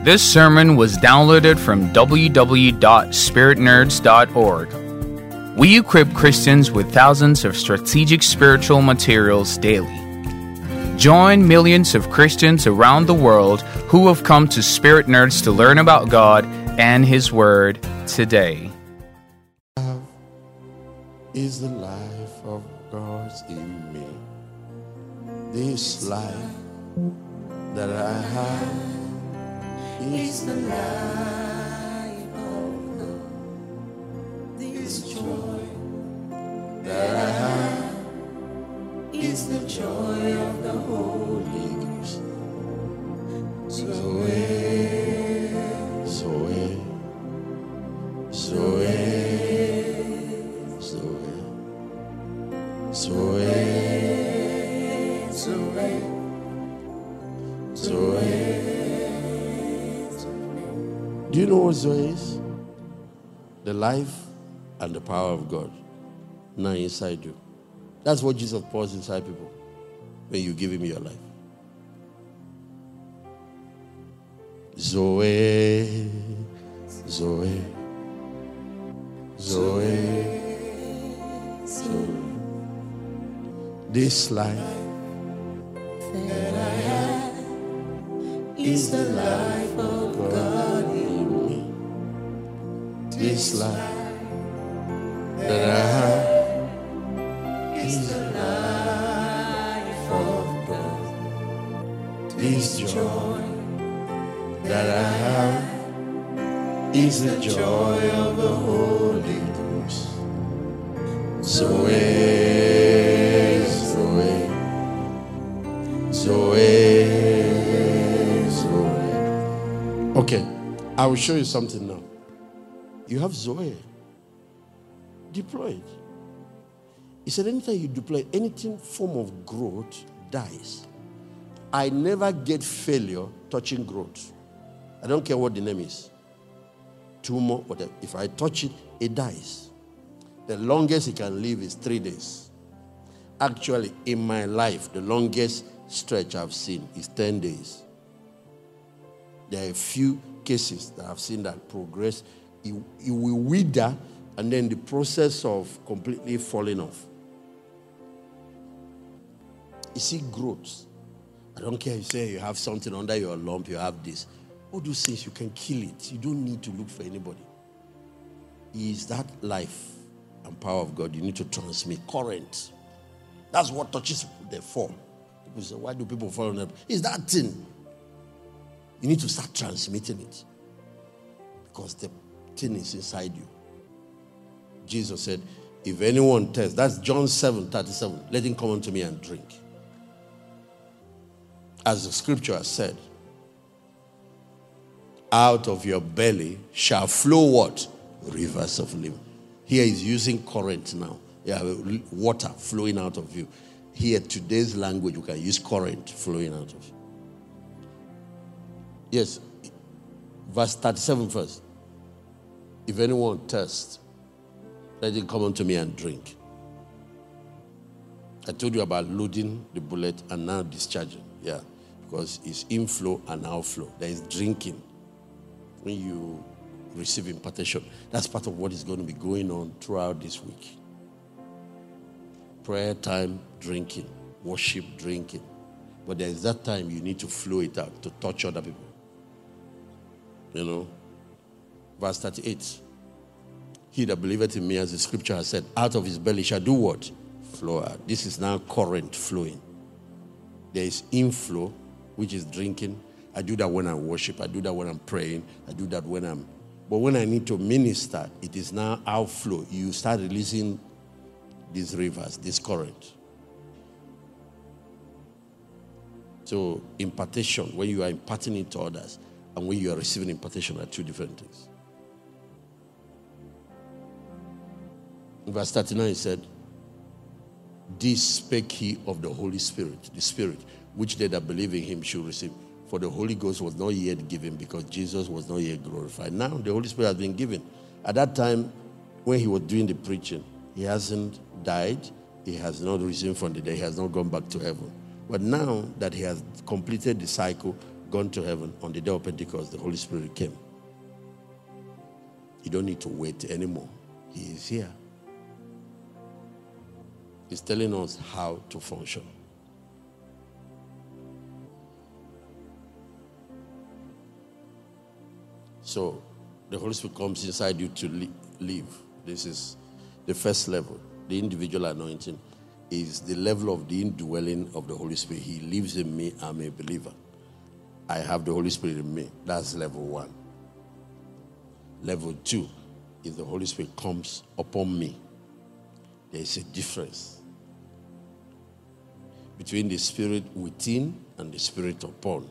This sermon was downloaded from www.spiritnerds.org. We equip Christians with thousands of strategic spiritual materials daily. Join millions of Christians around the world who have come to Spirit Nerds to learn about God and His Word today. Is the life of God in me. This life that I have is the life of God. This joy that I have is the joy of the Holy Ghost. Do you know what Zoe is? The life and the power of God now inside you. That's what Jesus pours inside people when you give Him your life. Zoe, Zoe, Zoe, Zoe. This life that I have is the life of God in me. This life that I have is the life of God. This joy that I have is the joy of the Holy Ghost. Zoe, Zoe, Zoe, Zoe. Okay, I will show you something now. You have Zoe. Deploy it. He said anytime you deploy anything form of growth dies. I never get failure touching growth. I don't care what the name is. Tumor, whatever. If I touch it, it dies. The longest it can live is 3 days. Actually, in my life, the longest stretch I've seen is 10 days. There are a few cases that I've seen that progress. It will wither, and then the process of completely falling off. You see growth. I don't care if you say you have something under your lump, you have this. All those things, you can kill it. You don't need to look for anybody. It is that life and power of God you need to transmit. Current. That's what touches the form. People say, why do people fall on that? It's that thing. You need to start transmitting it. Because the thing is inside you. Jesus said, if anyone thirsts, that's John 7:37, let him come unto me and drink. As the scripture has said, out of your belly shall flow what? Rivers of living. Here is using current now. You have water flowing out of you. Here, today's language, you can use current flowing out of you. Yes. Verse 37 first. If anyone thirsts, let him come unto me and drink. I told you about loading the bullet and now discharging. Yeah. Because it's inflow and outflow. There is drinking. When you receive impartation, that's part of what is going to be going on throughout this week. Prayer time, drinking. Worship, drinking. But there is that time you need to flow it out to touch other people. You know? Verse 38. He that believeth in me, as the scripture has said, out of his belly shall do what? Flow out. This is now current flowing. There is inflow, which is drinking. I do that when I worship. I do that when I'm praying. I do that when I'm... But when I need to minister, it is now outflow. You start releasing these rivers, this current. So impartation, when you are imparting it to others, and when you are receiving impartation are two different things. In verse 39 he said, this spake he of the Holy Spirit, the Spirit, which they that believe in him should receive. For the Holy Ghost was not yet given because Jesus was not yet glorified. Now the Holy Spirit has been given. At that time, when he was doing the preaching, he hasn't died. He has not risen from the dead. He has not gone back to heaven. But now that he has completed the cycle, gone to heaven, on the day of Pentecost, the Holy Spirit came. You don't need to wait anymore. He is here. He's telling us how to function. So, the Holy Spirit comes inside you to live. This is the first level. The individual anointing is the level of the indwelling of the Holy Spirit. He lives in me. I'm a believer. I have the Holy Spirit in me. That's level 1. Level 2 is the Holy Spirit comes upon me. There is a difference between the Spirit within and the Spirit upon.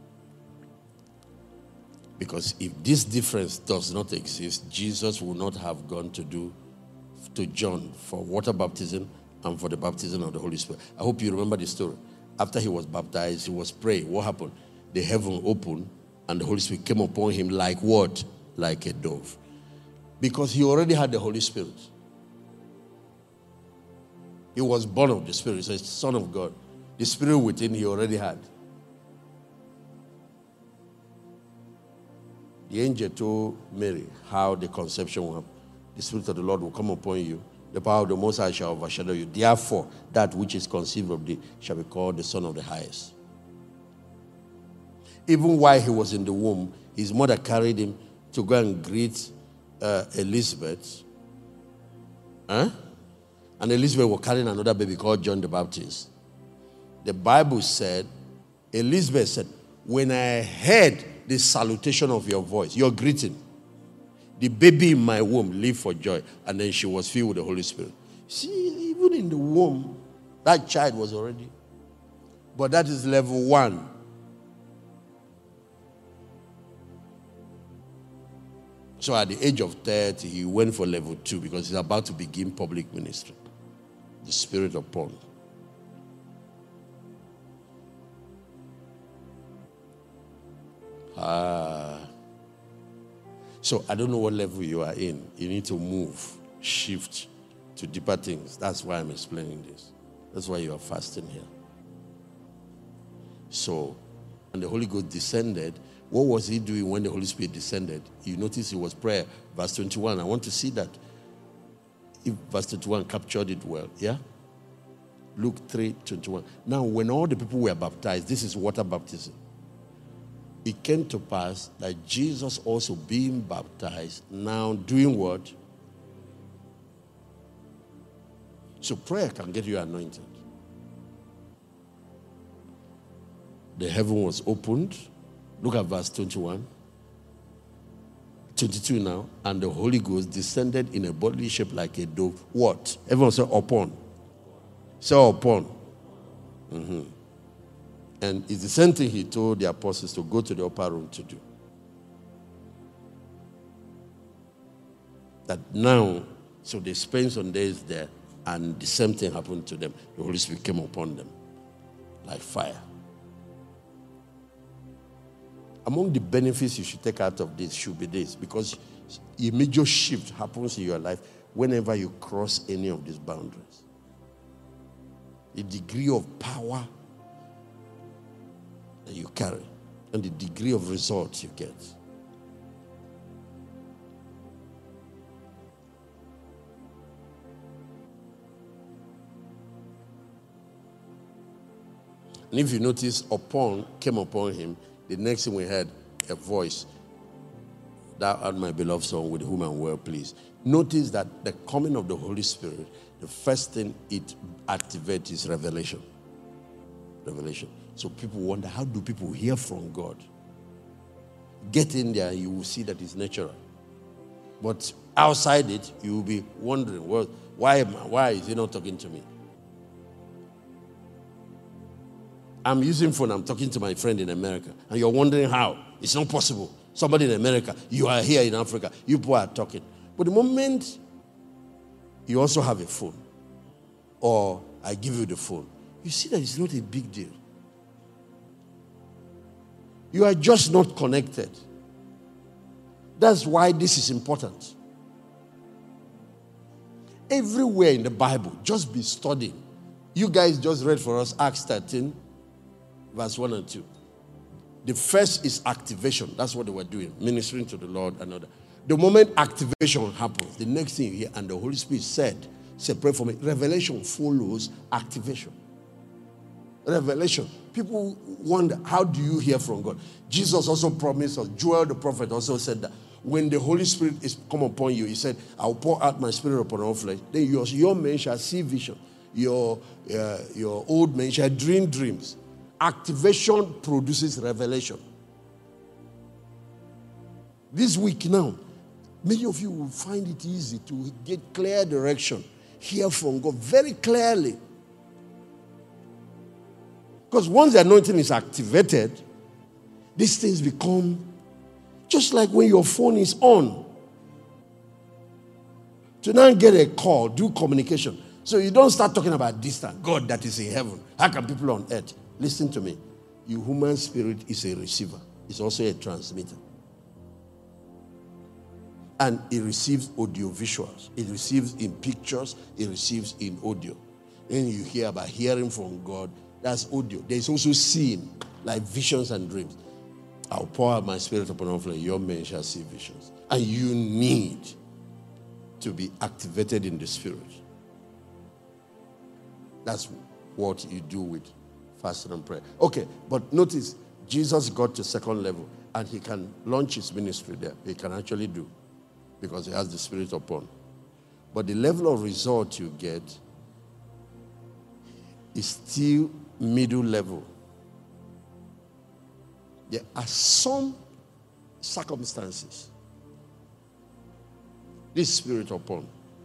Because if this difference does not exist, Jesus will not have gone to John for water baptism and for the baptism of the Holy Spirit. I hope you remember the story. After he was baptized, he was praying. What happened? The heaven opened and the Holy Spirit came upon him like what? Like a dove. Because he already had the Holy Spirit. He was born of the Spirit. He's a son of God. The Spirit within he already had. The angel told Mary how the conception will happen. The Spirit of the Lord will come upon you. The power of the Most High shall overshadow you. Therefore, that which is conceived of thee shall be called the Son of the Highest. Even while he was in the womb, his mother carried him to go and greet Elizabeth. And Elizabeth was carrying another baby called John the Baptist. The Bible said, Elizabeth said, when I heard the salutation of your voice, your greeting, the baby in my womb leaped for joy. And then she was filled with the Holy Spirit. See, even in the womb, that child was already. But that is level 1. So at the age of 30, he went for level 2 because he's about to begin public ministry. The Spirit upon. So I don't know what level you are in. You need to move, shift to deeper things. That's why I'm explaining this. That's why you are fasting here. So, and the Holy Ghost descended. What was he doing when the Holy Spirit descended? You notice it was prayer. Verse 21. I want to see that. If verse 21 captured it well. Yeah? Luke 3:21. Now, when all the people were baptized, this is water baptism. It came to pass that Jesus also being baptized, now doing what? So prayer can get you anointed. The heaven was opened. Look at verse 21. 22 now. And the Holy Ghost descended in a bodily shape like a dove. What? Everyone say upon. Say upon. And it's the same thing he told the apostles to go to the upper room to do. That now, so they spent some days there, and the same thing happened to them. The Holy Spirit came upon them like fire. Among the benefits you should take out of this should be this, because a major shift happens in your life whenever you cross any of these boundaries. The degree of power that you carry and the degree of results you get. And if you notice, upon came upon him, the next thing we heard, a voice, thou art my beloved son with whom I'm well pleased. Notice that the coming of the Holy Spirit, the first thing it activates is revelation. Revelation. So people wonder, how do people hear from God? Get in there, you will see that it's natural. But outside it, you will be wondering, well, why is he not talking to me? I'm using phone, I'm talking to my friend in America, and you're wondering how. It's not possible. Somebody in America, you are here in Africa, you people are talking. But the moment you also have a phone, or I give you the phone, you see that it's not a big deal. You are just not connected. That's why this is important. Everywhere in the Bible, just be studying. You guys just read for us Acts 13, verse 1 and 2. The first is activation. That's what they were doing, ministering to the Lord and other. The moment activation happens, the next thing you hear, and the Holy Spirit said, pray for me. Revelation follows activation. Revelation. People wonder, how do you hear from God? Jesus also promised us, Joel the prophet also said that when the Holy Spirit is come upon you, he said, I'll pour out my spirit upon all flesh. Then your men shall see vision. Your old men shall dream dreams. Activation produces revelation. This week now, many of you will find it easy to get clear direction, hear from God very clearly. Because once the anointing is activated, these things become just like when your phone is on. To now get a call, do communication. So you don't start talking about distance. God that is in heaven. How can people on earth? Listen to me. Your human spirit is a receiver. It's also a transmitter. And it receives audio visuals. It receives in pictures. It receives in audio. Then you hear about hearing from God. That's audio. There's also seeing, like visions and dreams. I'll pour out my spirit upon all flesh. Your men shall see visions. And you need to be activated in the spirit. That's what you do with fasting and prayer. Okay, but notice, Jesus got to second level, and he can launch his ministry there. He can actually do, because he has the Spirit upon. But the level of result you get is still middle level. There are some circumstances this Spirit upon.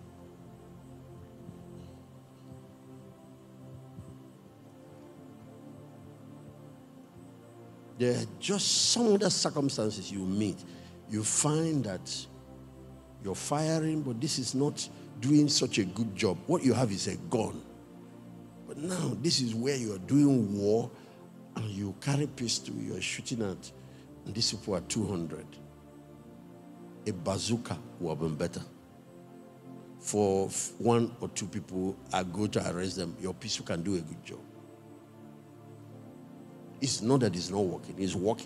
There are just some other circumstances you meet. You find that you're firing, but this is not doing such a good job. What you have is a gun. But now this is where you are doing war, and you carry pistol, you are shooting at, and these people are 200. A bazooka would have been better. For one or two people, I go to arrest them, your pistol can do a good job. It's not that it's not working, it's working.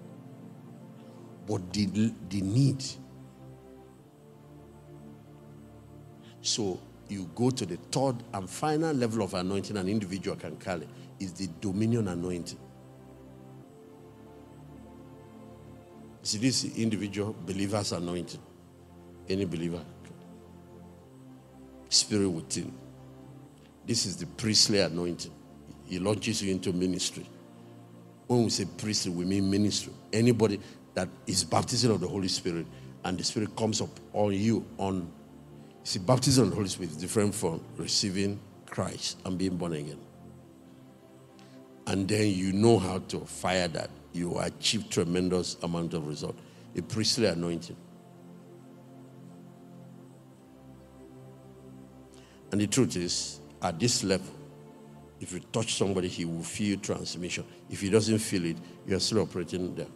But the need. So you go to the third and final level of anointing an individual can carry is the dominion anointing. See, this individual believer's anointing. Any believer. Spirit within. This is the priestly anointing. He launches you into ministry. When we say priestly, we mean ministry. Anybody that is baptized of the Holy Spirit and the Spirit comes up on you on. See, baptism of the Holy Spirit is different from receiving Christ and being born again. And then you know how to fire that. You achieve tremendous amount of result. A priestly anointing. And the truth is, at this level, if you touch somebody, he will feel transmission. If he doesn't feel it, you are still operating there.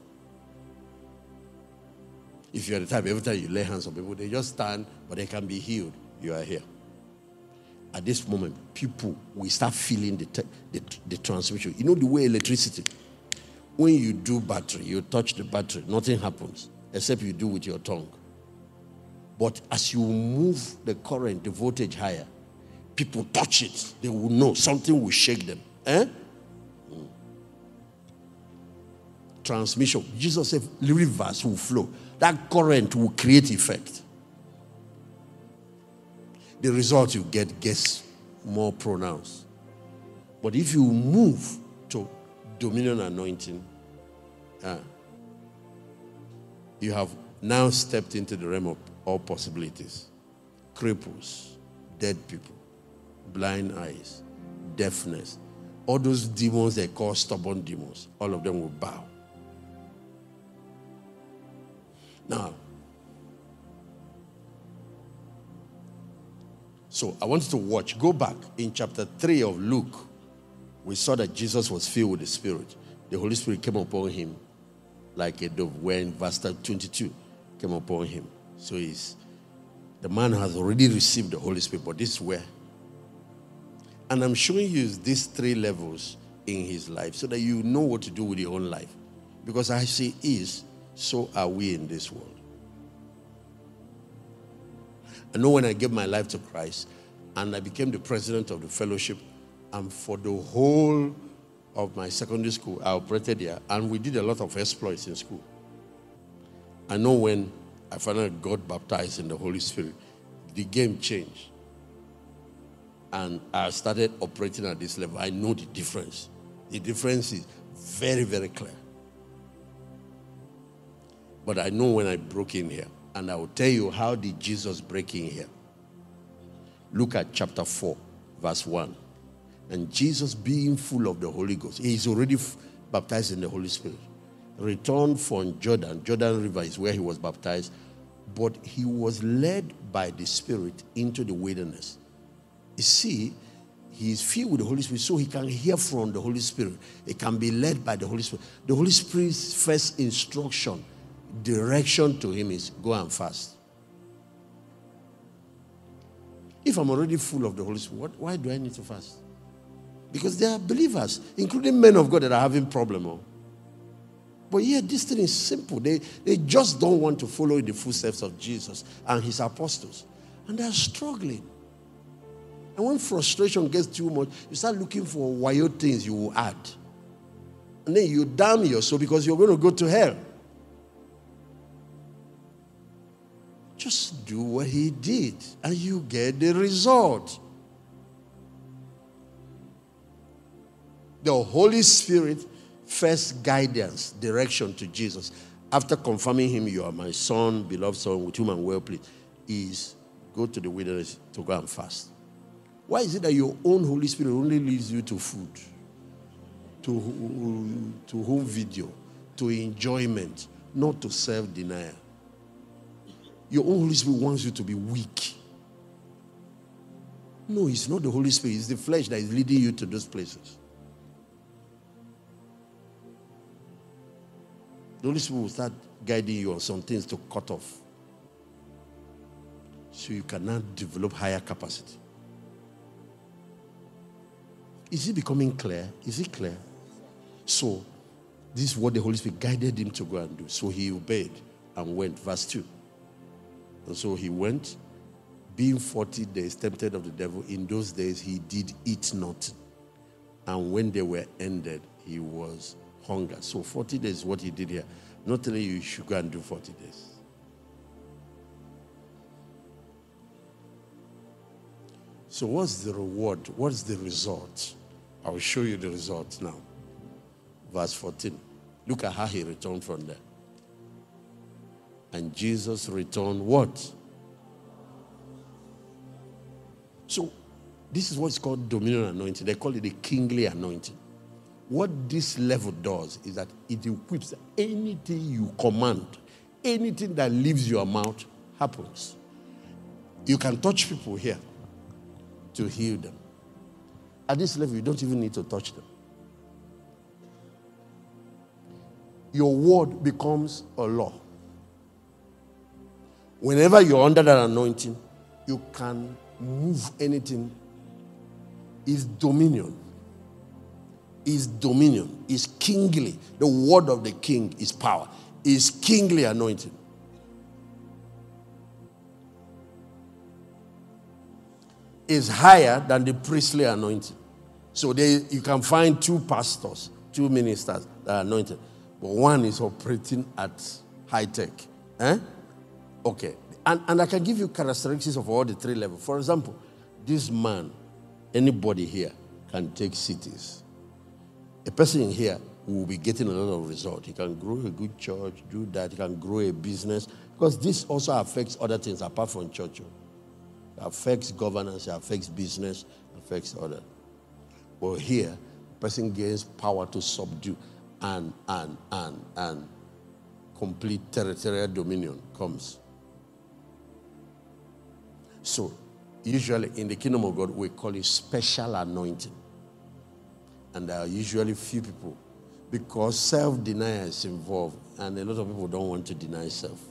If you're the type, every time you lay hands on people, they just stand, but they can be healed. You are here. At this moment, people will start feeling the transmission. You know the way electricity, when you do battery, you touch the battery, nothing happens, except you do with your tongue. But as you move the current, the voltage higher, people touch it, they will know something will shake them. Transmission. Jesus said rivers will flow. That current will create effect. The result you get gets more pronounced. But if you move to dominion anointing, you have now stepped into the realm of all possibilities. Cripples, dead people, blind eyes, deafness, all those demons they call stubborn demons, all of them will bow. Now, so I want you to watch. Go back in chapter 3 of Luke. We saw that Jesus was filled with the Spirit. The Holy Spirit came upon him like a dove. Where in verse 22 came upon him. So the man has already received the Holy Spirit, but this is where. And I'm showing you these 3 levels in his life so that you know what to do with your own life. Because as he is, so are we in this world. I know when I gave my life to Christ and I became the president of the fellowship, and for the whole of my secondary school, I operated there, and we did a lot of exploits in school. I know when I finally got baptized in the Holy Spirit, the game changed. And I started operating at this level. I know the difference. The difference is very, very clear. But I know when I broke in here, and I will tell you how did Jesus break in here. Look at chapter 4, verse 1. And Jesus, being full of the Holy Ghost, he is already baptized in the Holy Spirit, returned from Jordan. Jordan River is where he was baptized. But he was led by the Spirit into the wilderness. You see, he is filled with the Holy Spirit, so he can hear from the Holy Spirit. He can be led by the Holy Spirit. The Holy Spirit's first instruction, direction to him is go and fast. If I'm already full of the Holy Spirit, why do I need to fast? Because there are believers, including men of God, that are having problems. But yeah, this thing is simple. They just don't want to follow in the footsteps of Jesus and his apostles. And they're struggling. And when frustration gets too much, you start looking for wild things you will add. And then you damn yourself because you're going to go to hell. Just do what he did and you get the result. The Holy Spirit first guidance, direction to Jesus, after confirming him, you are my son, beloved son, with whom I'm well pleased, is go to the wilderness to go and fast. Why is it that your own Holy Spirit only leads you to food, to home video, to enjoyment, not to self-denial? Your own Holy Spirit wants you to be weak. No, it's not the Holy Spirit. It's the flesh that is leading you to those places. The Holy Spirit will start guiding you on some things to cut off, so you cannot develop higher capacity. Is it becoming clear? Is it clear? So, this is what the Holy Spirit guided him to go and do. So he obeyed and went. Verse 2. And so he went, being 40 days tempted of the devil. In those days he did eat nothing. And when they were ended, he was hunger. So 40 days is what he did here. I'm not telling you should go and do 40 days. So what's the reward? What's the result? I will show you the result now. Verse 14. Look at how he returned from there. And Jesus returned what? So this is what's called dominion anointing. They call it the kingly anointing. What this level does is that it equips anything you command, anything that leaves your mouth happens. You can touch people here to heal them. At this level, you don't even need to touch them. Your word becomes a law. Whenever you're under that anointing, you can move anything. It's dominion. Is dominion, is kingly. The word of the king is power. Is kingly anointing. Is higher than the priestly anointing. So you can find two pastors, two ministers that are anointed. But one is operating at high tech. Okay. And I can give you characteristics of all the three levels. For example, this man, anybody here can take cities. A person in here will be getting a lot of results. He can grow a good church, do that. He can grow a business. Because this also affects other things apart from church. It affects governance, it affects business, it affects other. But here, a person gains power to subdue and complete territorial dominion comes. So, usually in the kingdom of God, we call it special anointing. And there are usually few people because self-denial is involved. And a lot of people don't want to deny self.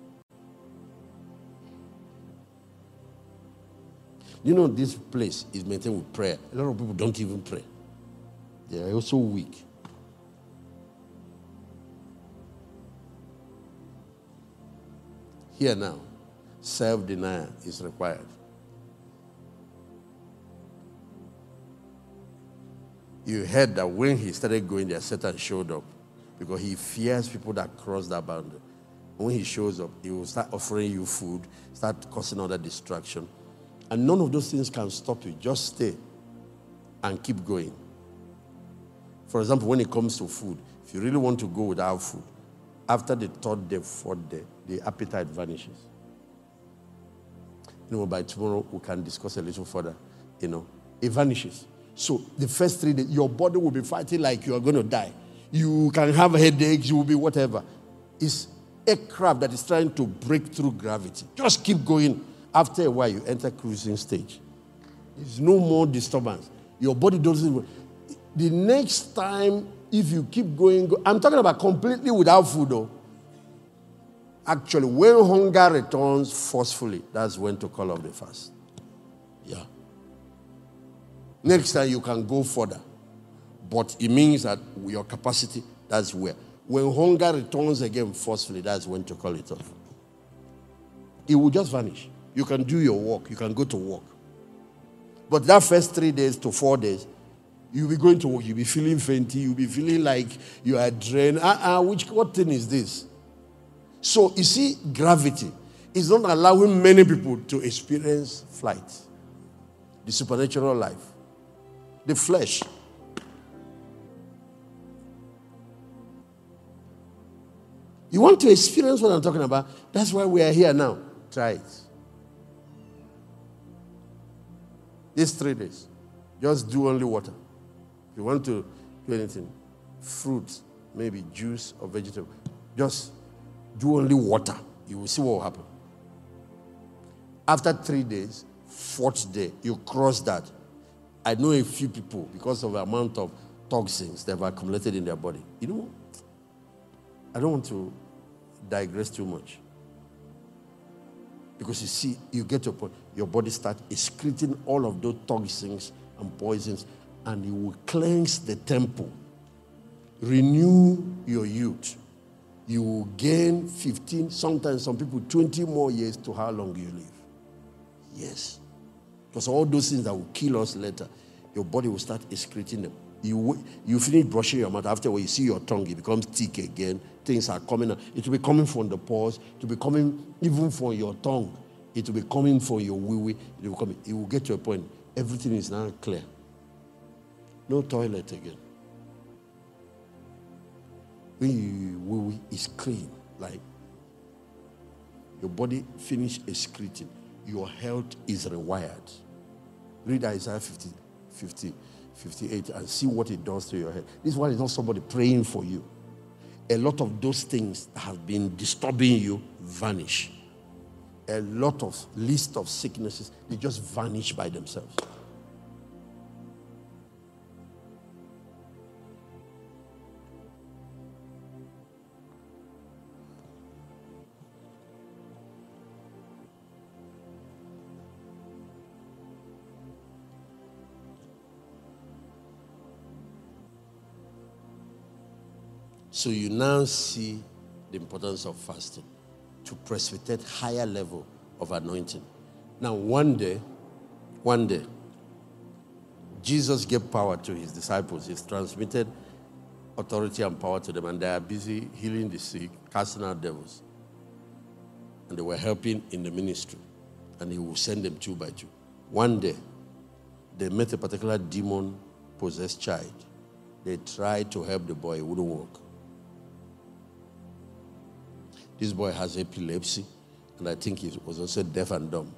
You know, this place is maintained with prayer. A lot of people don't even pray. They are also weak. Here now, self-denial is required. You heard that when he started going there, Satan showed up because he fears people that cross that boundary. When he shows up, he will start offering you food, start causing other distraction. And none of those things can stop you. Just stay and keep going. For example, when it comes to food, if you really want to go without food, after the third day, fourth day, the appetite vanishes. By tomorrow, we can discuss a little further. It vanishes. So the first 3 days, your body will be fighting like you are going to die. You can have headaches, you will be whatever. It's aircraft that is trying to break through gravity. Just keep going. After a while, you enter cruising stage. There's no more disturbance. Your body doesn't. The next time, if you keep going, I'm talking about completely without food, though. Actually, when hunger returns forcefully, that's when to call off the fast. Yeah. Next time, you can go further. But it means that your capacity, that's where. When hunger returns again forcefully, that's when to call it off. It will just vanish. You can do your work. You can go to work. But that first 3 days to 4 days, you'll be going to work. You'll be feeling fainty. You'll be feeling like you are drained. What thing is this? So, you see, gravity is not allowing many people to experience flight. The supernatural life. The flesh. You want to experience what I'm talking about? That's why we are here now. Try it. These 3 days. Just do only water. If you want to do anything, fruit, maybe juice or vegetable, just do only water. You will see what will happen. After 3 days, 4th day, you cross that. I know a few people, because of the amount of toxins that have accumulated in their body. I don't want to digress too much. Because you see, you get to a point, your body starts excreting all of those toxins and poisons, and you will cleanse the temple, renew your youth. You will gain 15, sometimes some people 20 more years to how long you live. Yes. Because all those things that will kill us later, your body will start excreting them. You finish brushing your mouth. After you see your tongue, it becomes thick again. Things are coming out. It will be coming from the pores. It will be coming even from your tongue. It will be coming from your wee-wee. It will get to a point. Everything is now clear. No toilet again. When your wee-wee is clean, like your body finish excreting, your health is rewired. Read Isaiah 58 and see what it does to your head. This one is not somebody praying for you. A lot of those things that have been disturbing you vanish. A lot of list of sicknesses, they just vanish by themselves. So you now see the importance of fasting to precipitate higher level of anointing. Now, one day, Jesus gave power to his disciples. He's transmitted authority and power to them, and they are busy healing the sick, casting out devils. And they were helping in the ministry. And he will send them 2 by 2. One day, they met a particular demon-possessed child. They tried to help the boy. It wouldn't work. This boy has epilepsy, and I think he was also deaf and dumb.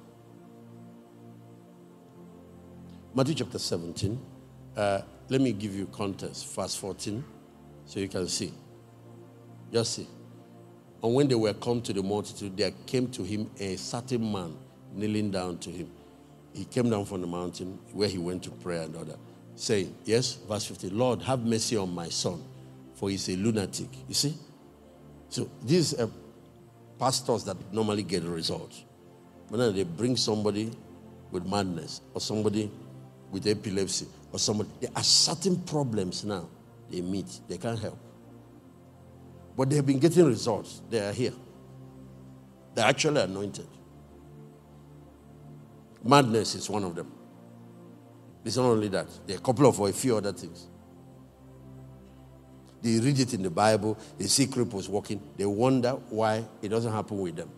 Matthew chapter 17. Let me give you context. Verse 14, so you can see. Just see. And when they were come to the multitude, there came to him a certain man kneeling down to him. He came down from the mountain where he went to pray and other, saying, yes, verse 15, Lord, have mercy on my son, for he's a lunatic. You see? So this is pastors that normally get results. When they bring somebody with madness or somebody with epilepsy or somebody, there are certain problems now they meet. They can't help. But they have been getting results. They are here. They're actually anointed. Madness is one of them. It's not only that. There are a couple of or a few other things. They read it in the Bible. They see cripples walking. They wonder why it doesn't happen with them.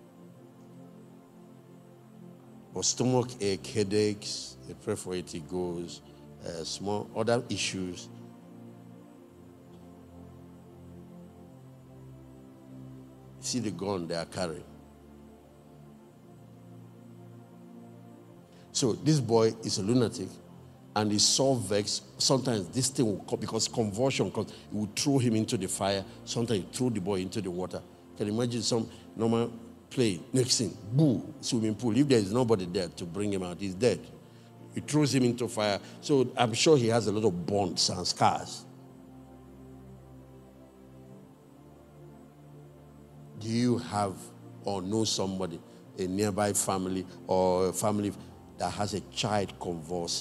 But stomach ache, headaches, they pray for it, it goes. Small other issues. You see the gun they are carrying. So this boy is a lunatic, and he's so vexed. Sometimes this thing will come because convulsion comes. It will throw him into the fire. Sometimes it throw the boy into the water. Can you imagine some normal play? Next thing, boo, swimming pool. If there is nobody there to bring him out, he's dead. It throws him into fire. So I'm sure he has a lot of bonds and scars. Do you have or know somebody, a nearby family or a family that has a child convulsing?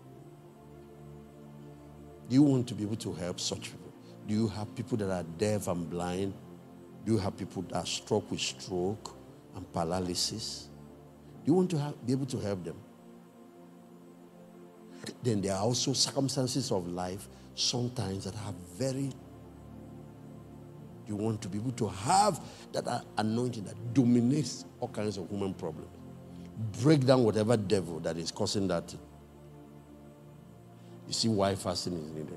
Do you want to be able to help such people? Do you have people that are deaf and blind? Do you have people that are struck with stroke and paralysis? Do you want to be able to help them? Then there are also circumstances of life sometimes that are very... You want to be able to have that anointing that dominates all kinds of human problems. Break down whatever devil that is causing that. You see why fasting is needed.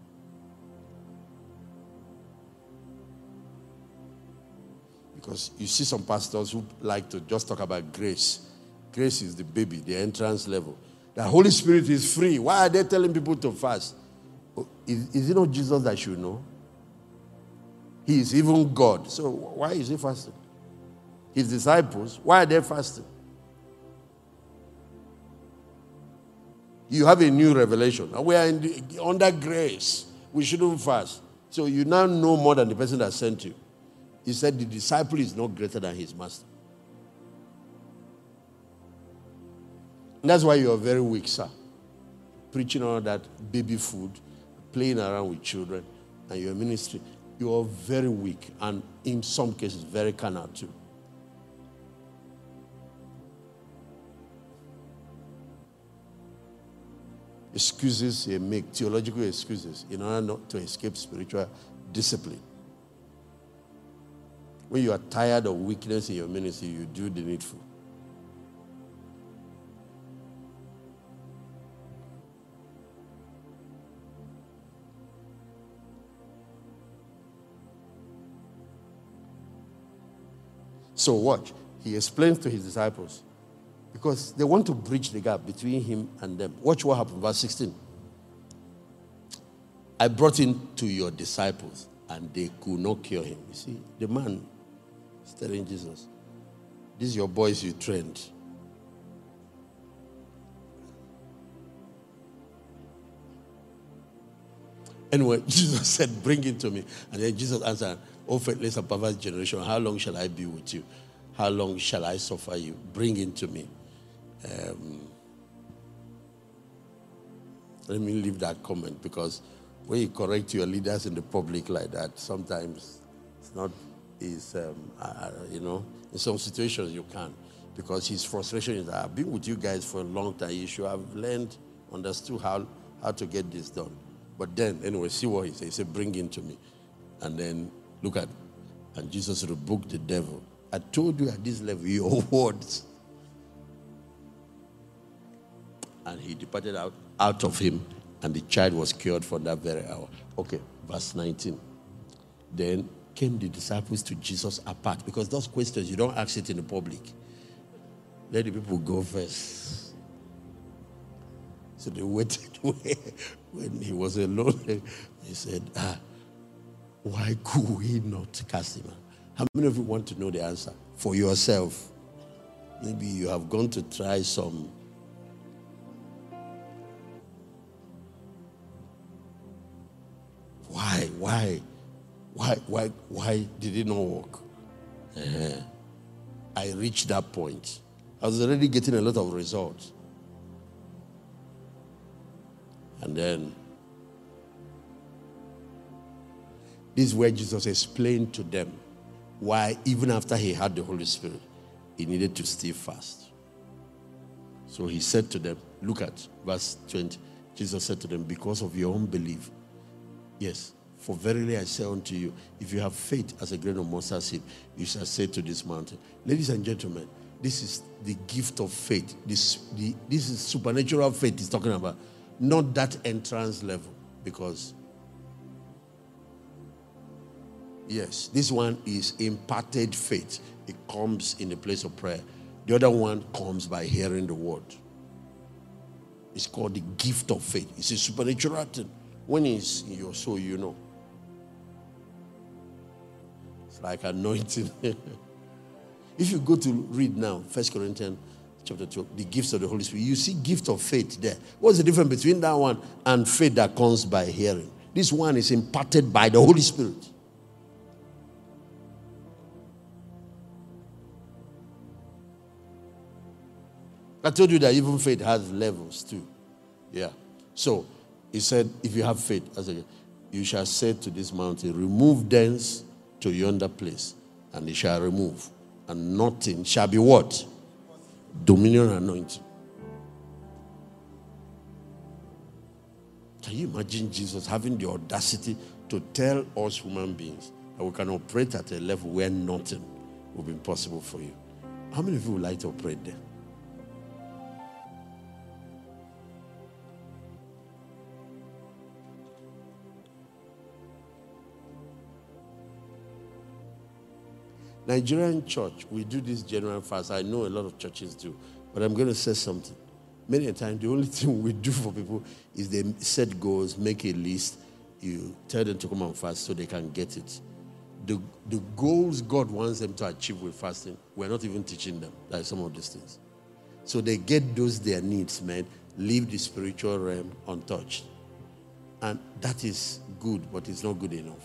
Because you see some pastors who like to just talk about grace. Grace is the baby, the entrance level. The Holy Spirit is free. Why are they telling people to fast? Is it not Jesus that should know? He is even God. So why is he fasting? His disciples, why are they fasting? You have a new revelation. And we are under grace. We shouldn't fast. So you now know more than the person that sent you. He said the disciple is not greater than his master. And that's why you are very weak, sir. Preaching all that baby food, playing around with children, and your ministry. You are very weak, and in some cases, very carnal too. Excuses you make, theological excuses, in order not to escape spiritual discipline. When you are tired of weakness in your ministry, you do the needful. So watch. He explains to his disciples because they want to bridge the gap between him and them. Watch what happened. Verse 16. I brought him to your disciples and they could not cure him. You see, the man is telling Jesus, these are your boys you trained. Anyway, Jesus said, bring it to me. And then Jesus answered, O faithless and perverse generation, how long shall I be with you? How long shall I suffer you? Bring it to me. Let me leave that comment, because when you correct your leaders in the public like that, sometimes it's not, in some situations you can. Because his frustration is that I've been with you guys for a long time. You should have learned, understood how to get this done. But then, anyway, see what he said. He said, bring him to me. And then, look at, and Jesus rebuked the devil. I told you at this level, your words. And he departed out of him, and the child was cured from that very hour. Okay, verse 19. Then came the disciples to Jesus apart, because those questions, you don't ask it in the public. Let the people go first. So they waited when he was alone. He said, why could we not cast him out? How many of you want to know the answer for yourself? Maybe you have gone to try some. Why did it not work? I reached that point. I was already getting a lot of results. And then, this is where Jesus explained to them why even after he had the Holy Spirit, he needed to stay fast. So he said to them, look at verse 20. Jesus said to them, because of your unbelief, yes, for verily I say unto you, if you have faith as a grain of mustard seed, you shall say to this mountain. Ladies and gentlemen, this is the gift of faith. This is supernatural faith he's talking about, not that entrance level. Because, yes, this one is imparted faith. It comes in the place of prayer. The other one comes by hearing the word. It's called the gift of faith. It's a supernatural thing. When it's in your soul, you know. It's like anointing. If you go to read now, 1 Corinthians chapter 12, the gifts of the Holy Spirit, you see gift of faith there. What's the difference between that one and faith that comes by hearing? This one is imparted by the Holy Spirit. I told you that even faith has levels too. Yeah. So, he said, if you have faith, you shall say to this mountain, remove thence to yonder place, and it shall remove. And nothing shall be what? Dominion and anointing. Can you imagine Jesus having the audacity to tell us human beings that we can operate at a level where nothing will be possible for you? How many of you would like to operate there? Nigerian church, we do this general fast. I know a lot of churches do. But I'm going to say something. Many a time, the only thing we do for people is they set goals, make a list. You tell them to come and fast so they can get it. The goals God wants them to achieve with fasting, we're not even teaching them. Like some of these things. So they get those their needs met, leave the spiritual realm untouched. And that is good, but it's not good enough.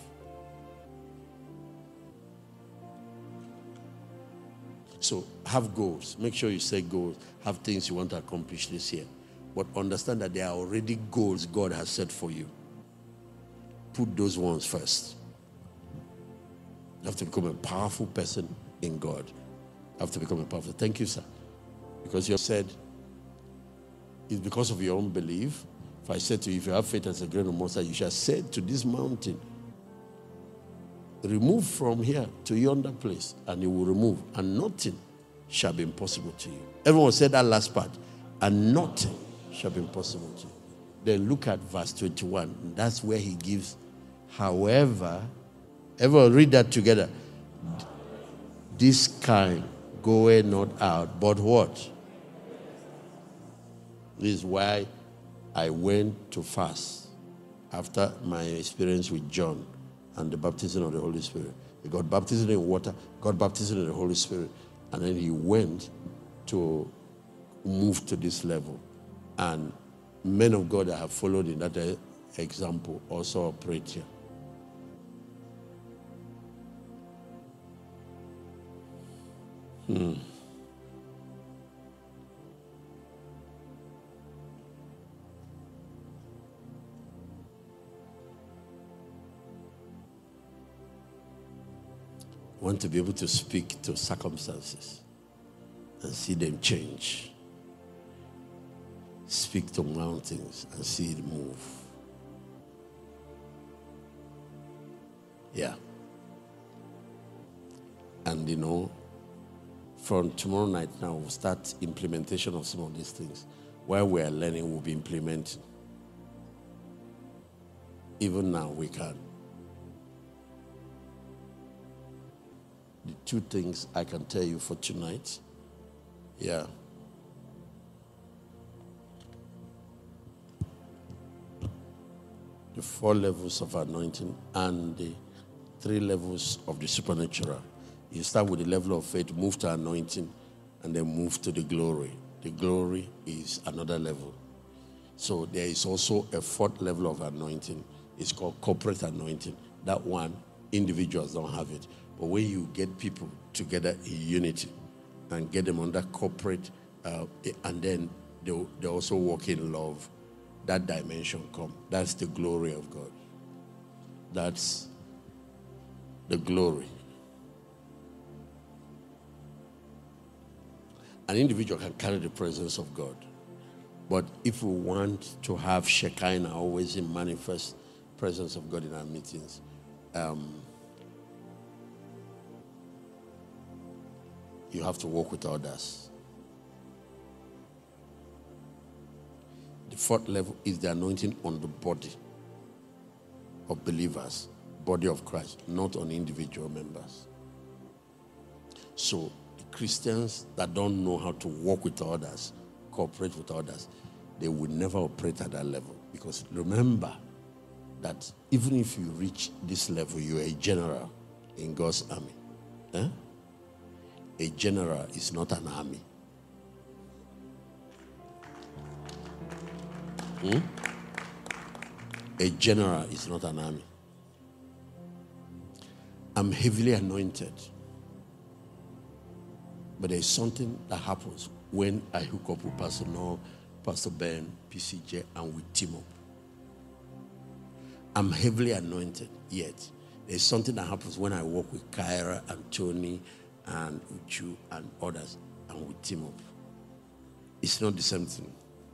So have goals. Make sure you set goals. Have things you want to accomplish this year. But understand that there are already goals God has set for you. Put those ones first. You have to become a powerful person in God. You have to become a powerful. Thank you, sir. Because you said, it's because of your own belief. If I said to you, if you have faith as a grain of mustard, you shall say to this mountain, remove from here to yonder place, and it will remove, and nothing shall be impossible to you. Everyone said that last part, and nothing shall be impossible to you. Then look at verse 21. That's where he gives, however, everyone read that together. This kind goeth not out, but what? This is why I went to fast after my experience with John and the baptism of the Holy Spirit. He got baptism in water, got baptism in the Holy Spirit, and then he went to move to this level. And men of God that have followed in that example also operate here. Want to be able to speak to circumstances and see them change. Speak to mountains and see it move. Yeah. And you know, from tomorrow night now, we'll start implementation of some of these things. While we are learning, we'll be implementing. Even now, we can. The two things I can tell you for tonight. Yeah. The 4 levels of anointing and the 3 levels of the supernatural. You start with the level of faith, move to anointing, and then move to the glory. The glory is another level. So there is also a 4th level of anointing. It's called corporate anointing. That one, individuals don't have it. But when you get people together in unity and get them under corporate, and then they also walk in love, that dimension comes. That's the glory of God. That's the glory. An individual can carry the presence of God. But if we want to have Shekinah always in manifest presence of God in our meetings, you have to walk with others. The fourth level is the anointing on the body of believers, body of Christ, not on individual members. So the Christians that don't know how to walk with others, cooperate with others, they will never operate at that level. Because remember that even if you reach this level, you are a general in God's army. A general is not an army. A general is not an army. I'm heavily anointed. But there's something that happens when I hook up with Pastor Noel, Pastor Ben, PCJ, and we team up. I'm heavily anointed, yet there's something that happens when I work with Kyra and Tony and Uchu and others, and we team up. It's not the same thing.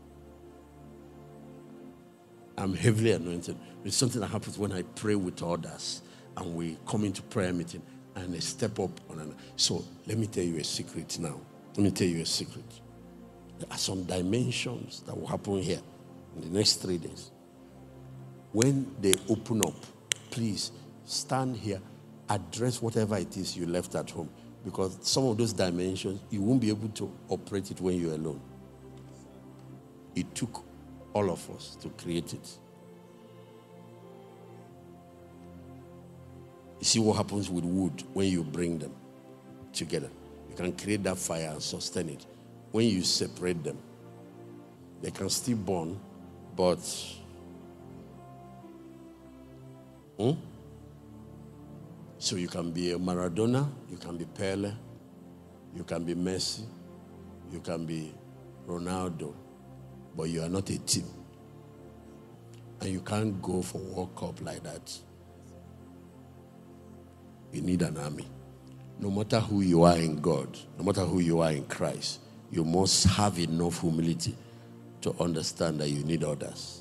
I'm heavily anointed. There's something that happens when I pray with others and we come into prayer meeting and they step up on another. So let me tell you a secret now. Let me tell you a secret. There are some dimensions that will happen here in the next 3 days. When they open up, please stand here, address whatever it is you left at home. Because some of those dimensions, you won't be able to operate it when you're alone. It took all of us to create it. You see what happens with wood when you bring them together. You can create that fire and sustain it. When you separate them, they can still burn, but so you can be a Maradona, you can be Pele, you can be Messi, you can be Ronaldo, but you are not a team. And you can't go for World Cup like that. You need an army. No matter who you are in God, no matter who you are in Christ, you must have enough humility to understand that you need others.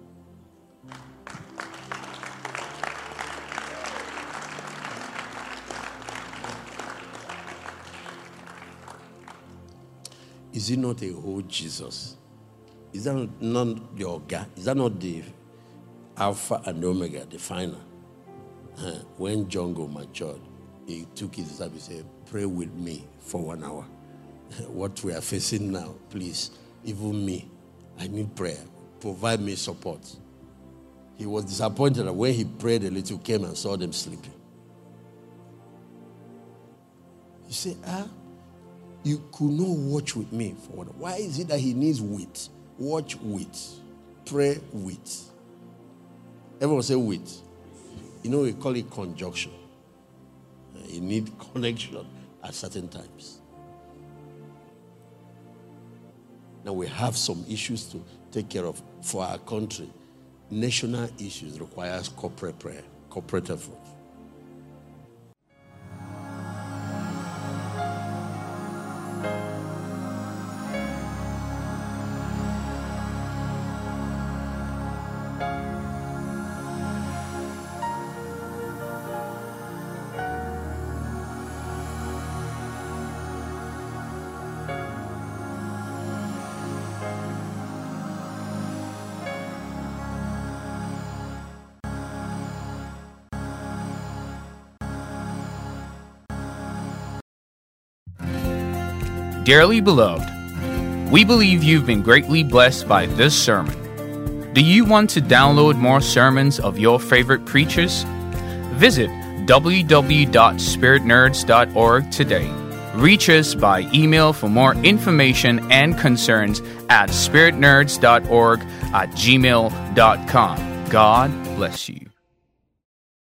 Is it not a whole Jesus? Is that not your God? Is that not the Alpha and Omega, the final? When Django matured, he took his disciples and said, pray with me for 1 hour. What we are facing now, please, even me, I need prayer. Provide me support. He was disappointed that when he prayed a little, came and saw them sleeping. He said, you could not watch with me for 1 hour. Why is it that he needs wit? Watch with. Pray with. Everyone say with. You know, we call it conjunction. You need connection at certain times. Now we have some issues to take care of for our country. National issues requires corporate prayer, corporate effort. Dearly beloved, we believe you've been greatly blessed by this sermon. Do you want to download more sermons of your favorite preachers? Visit www.spiritnerds.org today. Reach us by email for more information and concerns at spiritnerds.org@gmail.com. God bless you.